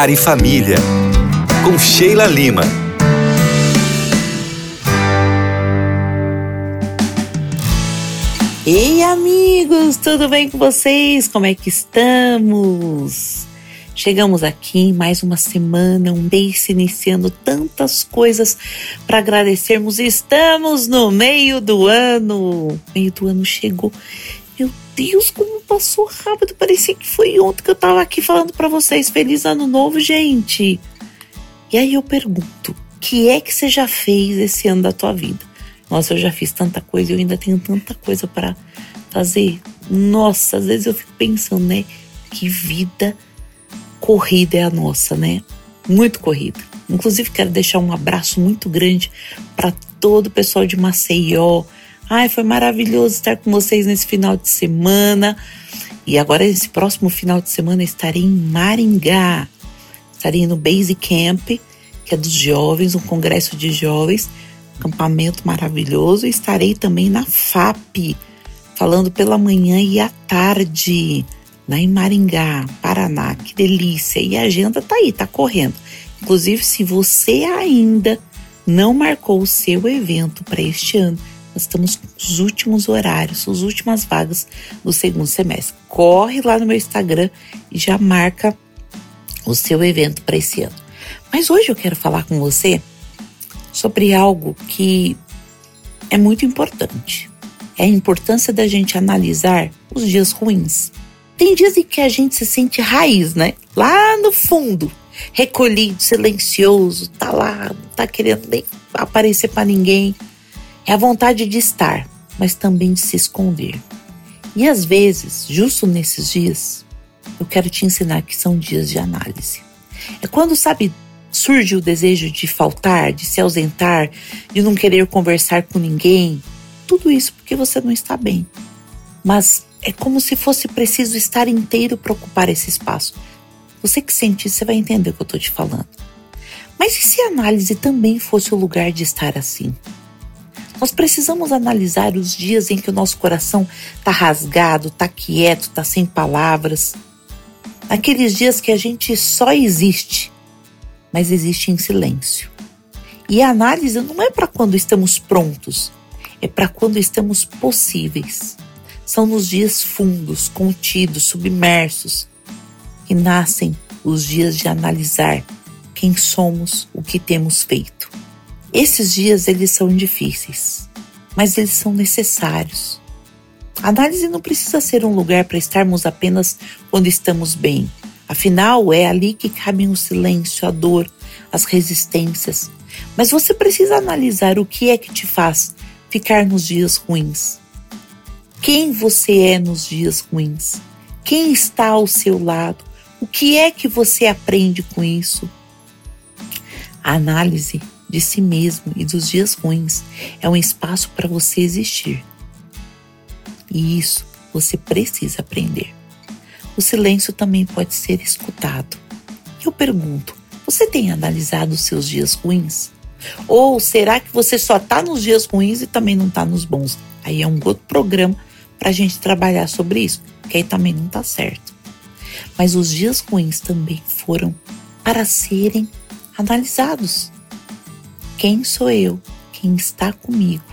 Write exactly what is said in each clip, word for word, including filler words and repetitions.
Lar e Família, com Sheila Lima. Ei, amigos, tudo bem com vocês? Como é que estamos? Chegamos aqui em mais uma semana, um mês iniciando tantas coisas para agradecermos. Estamos no meio do ano. O meio do ano chegou. Meu Deus, como passou rápido. Parecia que foi ontem que eu estava aqui falando para vocês. Feliz ano novo, gente. E aí eu pergunto, o que é que você já fez esse ano da tua vida? Nossa, eu já fiz tanta coisa, eu ainda tenho tanta coisa para fazer. Nossa, às vezes eu fico pensando, né? Que vida corrida é a nossa, né? Muito corrida. Inclusive, quero deixar um abraço muito grande para todo o pessoal de Maceió. Ai, foi maravilhoso estar com vocês nesse final de semana. E agora, nesse próximo final de semana, estarei em Maringá. Estarei no Base Camp, que é dos jovens, um congresso de jovens. Acampamento maravilhoso. Estarei também na F A P, falando pela manhã e à tarde, lá em Maringá, Paraná. Que delícia! E a agenda tá aí, tá correndo. Inclusive, se você ainda não marcou o seu evento para este ano, nós estamos com os últimos horários, as últimas vagas do segundo semestre. Corre lá no meu Instagram e já marca o seu evento para esse ano. Mas hoje eu quero falar com você sobre algo que é muito importante. É a importância da gente analisar os dias ruins. Tem dias em que a gente se sente raiz, né? Lá no fundo, recolhido, silencioso, tá lá, não tá querendo nem aparecer para ninguém. É a vontade de estar, mas também de se esconder. E às vezes, justo nesses dias, eu quero te ensinar que são dias de análise. É quando, sabe, surge o desejo de faltar, de se ausentar, de não querer conversar com ninguém. Tudo isso porque você não está bem. Mas é como se fosse preciso estar inteiro para ocupar esse espaço. Você que sente isso, você vai entender o que eu estou te falando. Mas e se a análise também fosse o lugar de estar assim? Nós precisamos analisar os dias em que o nosso coração está rasgado, está quieto, está sem palavras. Aqueles dias que a gente só existe, mas existe em silêncio. E a análise não é para quando estamos prontos, é para quando estamos possíveis. São nos dias fundos, contidos, submersos, que nascem os dias de analisar quem somos, o que temos feito. Esses dias, eles são difíceis, mas eles são necessários. A análise não precisa ser um lugar para estarmos apenas quando estamos bem. Afinal, é ali que cabem o silêncio, a dor, as resistências. Mas você precisa analisar o que é que te faz ficar nos dias ruins. Quem você é nos dias ruins? Quem está ao seu lado? O que é que você aprende com isso? A análise de si mesmo e dos dias ruins é um espaço para você existir. E isso você precisa aprender. O silêncio também pode ser escutado. Eu pergunto, você tem analisado os seus dias ruins? Ou será que você só está nos dias ruins e também não está nos bons? Aí é um outro programa para a gente trabalhar sobre isso, que aí também não está certo. Mas os dias ruins também foram para serem analisados. Quem sou eu? Quem está comigo?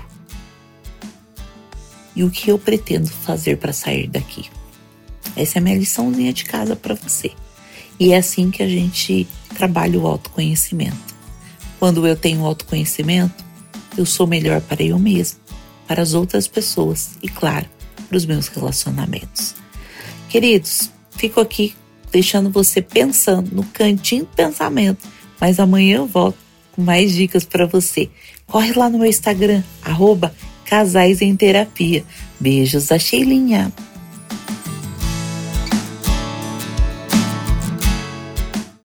E o que eu pretendo fazer para sair daqui? Essa é a minha liçãozinha de casa para você. E é assim que a gente trabalha o autoconhecimento. Quando eu tenho autoconhecimento, eu sou melhor para eu mesmo, para as outras pessoas e, claro, para os meus relacionamentos. Queridos, fico aqui deixando você pensando no cantinho do pensamento, mas amanhã eu volto com mais dicas para você. Corre lá no meu Instagram, arroba Casais em Terapia. Beijos da Sheilinha.